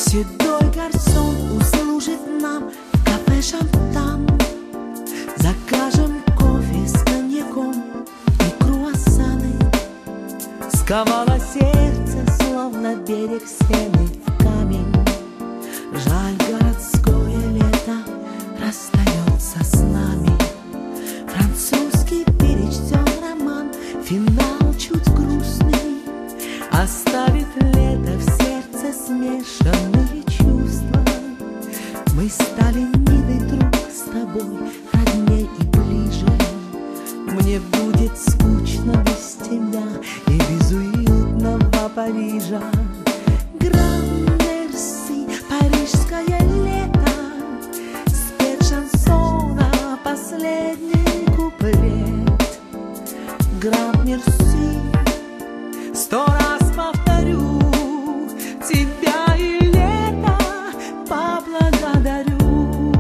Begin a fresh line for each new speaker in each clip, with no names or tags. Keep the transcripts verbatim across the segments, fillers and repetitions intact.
Седой гарсон услужит нам в кафе «Шантан». Закажем кофе с коньяком и круассаны. Сковало сердце, словно берег стены в камень. Жаль, городское лето расстается с нами. Французский перечтен роман, финал чуть грустный. Оставит лето в сердце смешанные чувства. Мы стали милый друг с тобой, родней и ближе. Мне будет скучно без тебя и без уютного Парижа. Гран-мерси, парижское лето. Спеть шансона последний куплет. Гран-мерси, сто раз повторю, тебя и лето поблагодарю.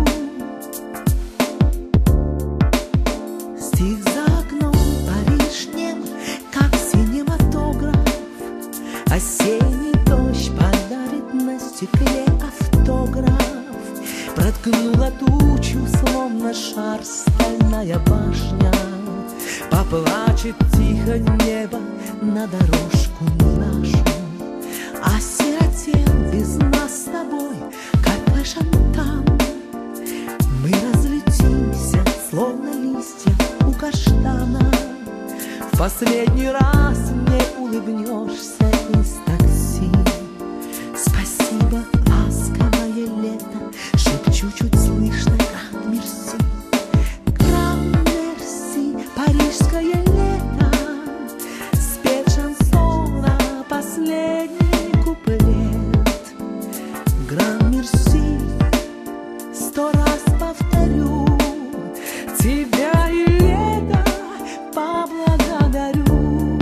Стих за окном, Париж нем, как синематограф. Осенний дождь подарит на стекле автограф. Проткнула тучу, словно шар, стальная башня. Поплачет тихо небо на дорожку нашу. Осиротел без нас с тобой кафе «Шантан». Мы разлетимся, словно листья у каштана. В последний раз мне улыбнешься из такси. Спасибо, ласковое лето, шепчу чуть слышно гран-мерси. Гран-мерси, парижское лето. Спеть шансона последний куплет. Гран-мерси, сто раз повторю, тебя и лето поблагодарю.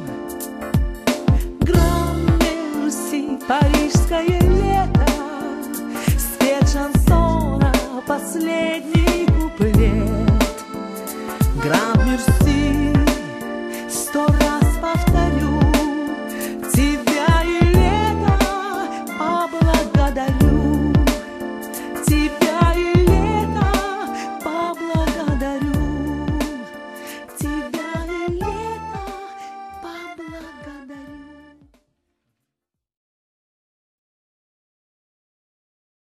Гран-мерси, парижское лето. Спеть шансона последний